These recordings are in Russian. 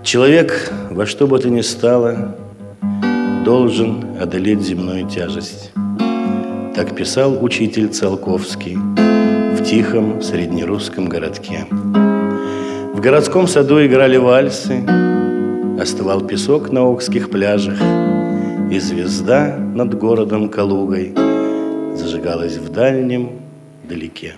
Человек во что бы то ни стало должен одолеть земную тяжесть. Так писал учитель Циолковский в тихом среднерусском городке. В городском саду играли вальсы, остывал песок на окских пляжах, и звезда над городом Калугой зажигалась в дальнем далеке.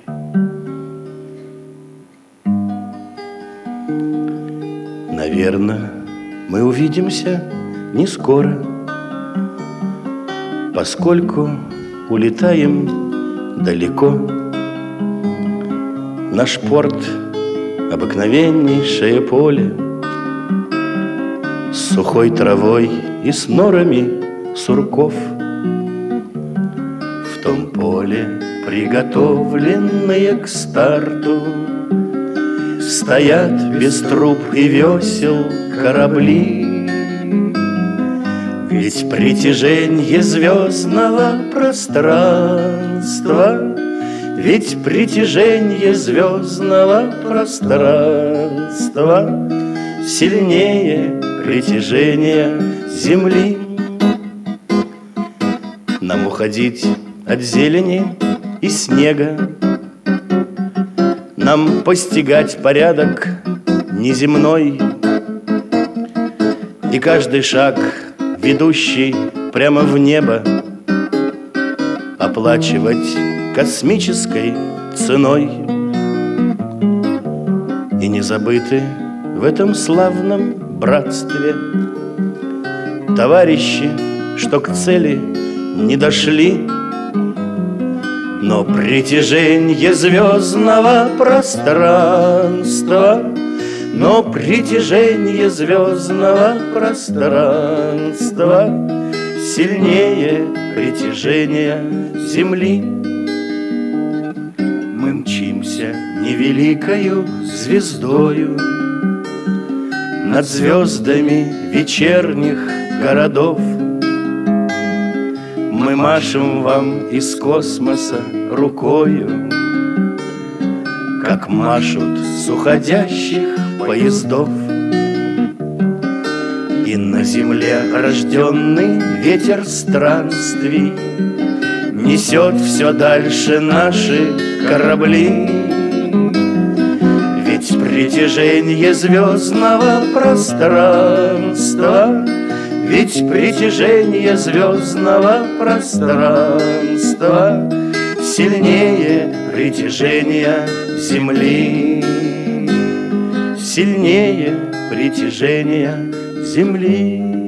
Наверное, мы увидимся не скоро, поскольку улетаем далеко. Наш порт — обыкновеннейшее поле с сухой травой и с норами сурков. В том поле, приготовленные к старту, стоят без труб и весел корабли. Ведь притяженье звездного пространства, ведь притяженье звездного пространства сильнее притяжения Земли. Нам уходить от зелени и снега, нам постигать порядок неземной, и каждый шаг, ведущий прямо в небо, оплачивать космической ценой. И не забыты в этом славном братстве товарищи, что к цели не дошли, но притяженье звездного пространства, но притяженье звездного пространства сильнее притяжения Земли. Мы мчимся невеликою звездою над звездами вечерних городов. Мы машем вам из космоса рукою, как машут с уходящих поездов. И на земле рожденный ветер странствий несет все дальше наши корабли. Ведь притяженье звездного пространства, ведь притяженье звездного пространства сильнее притяжения Земли, сильнее притяжения Земли.